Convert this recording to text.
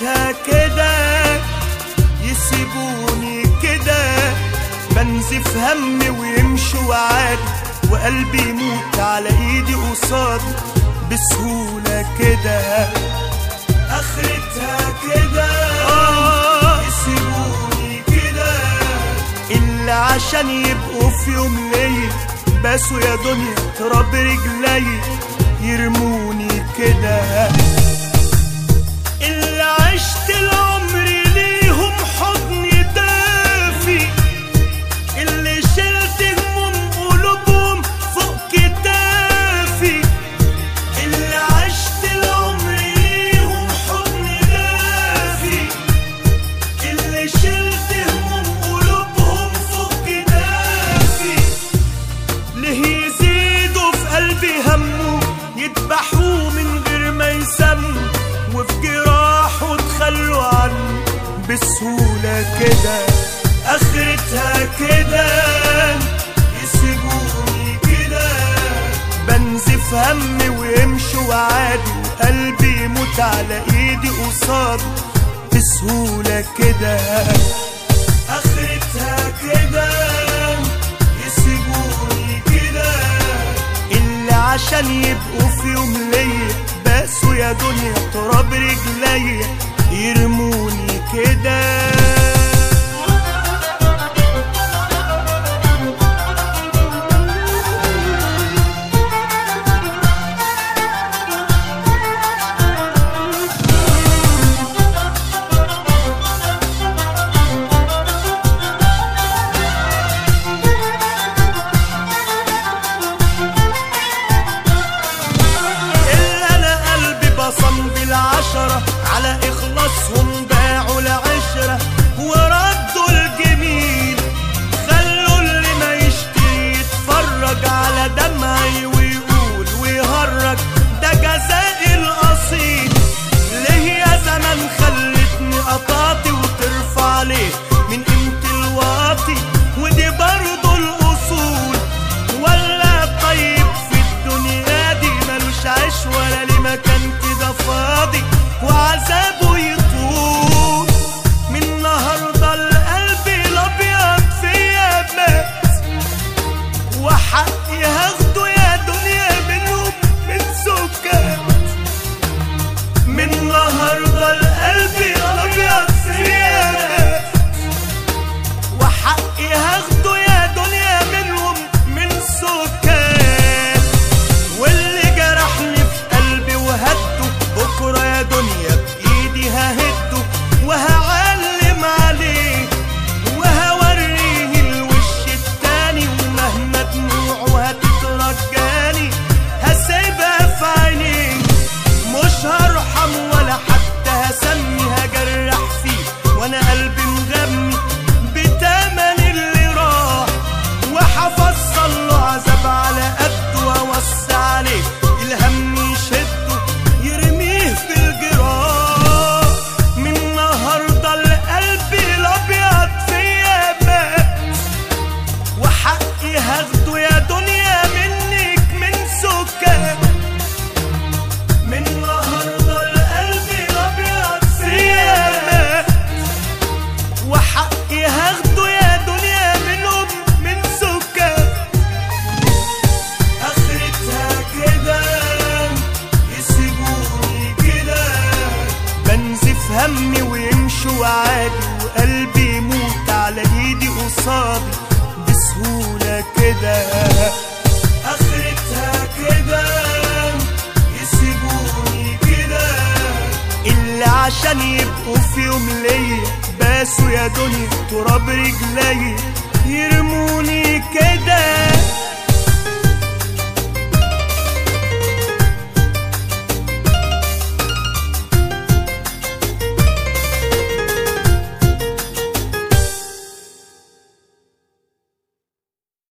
اخرتها كده يسيبوني كده بنزف همي ويمشوا عادي وقلبي يموت على ايدي قصادي بسهولة كده اخرتها كده يسيبوني كده اللي عشان يبقوا في يوم ليا باسوا يا دنيا تراب رجلي يرموني كده اللي عشت العمر ليهم حضن دافي اللي شلت هموم قلوبهم فوق كتافي اللي عشت العمر ليهم حضن دافي اللي شلت هموم قلوبهم فوق كتافي ليه يزيدوا في قلبي همه يذبحوه من غير ما يسموا وفي جراحه تخلوا عنه بسهولة كده اخرتها كده يسيبوني كده بنزف همي ويمشوا عادي وقلبي يموت على ايدي قصادي بسهولة كده اخرتها كده يسيبوني كده اللي عشان يبقوا في يوم ليا باسوا يا دنيا تراب رجلي يرموني كده على إخلاصهم باعوا العشرة وردوا الجميل خلوا اللي ما يشتري يتفرج على دمعي ويقول ويهرج ده جزائي الأصيل ليه يا زمان خلتني قطعتي وترفع ليه من قيمة الواطي ودي برضو الأصول ولا طيب في الدنيا دي ملوش عيش ولا ليه مكان كده فاضي وعذابه يطول من النهارده القلب الابيض فيا مات وحقي هاخده يا دنيا منهم من سكات من النهارده القلب الابيض فيا مات وحقي هاخده يا دنيا منهم من سكات واللي جرحني في قلبي وهده بكره يا دنيا ههده وهعلم عليه وهوريه الوش التاني ومهما دموعه هتترجاني هسيبها في عينيه مش هرحم ولا حتى هسمي هجرح فيه وانا قلبي مغمي بتمن اللي راح وهفصل له عذاب على قده واوسع عليه الهم يشده يرميه في الجراح هاخده يا دنيا منك من سكات من النهارده القلب الابيض فيا مات وحقي هاخده يا دنيا منهم من سكات اخرتها كده يسيبوني كده بنزف همي ويمشوا عادي وقلبي يموت على ايدي قصادي بسهولة كده اخرتها كده يسيبوني كده اللي عشان يبقوا في يوم ليا باسوا يا دنيا تراب رجلي يرموني كده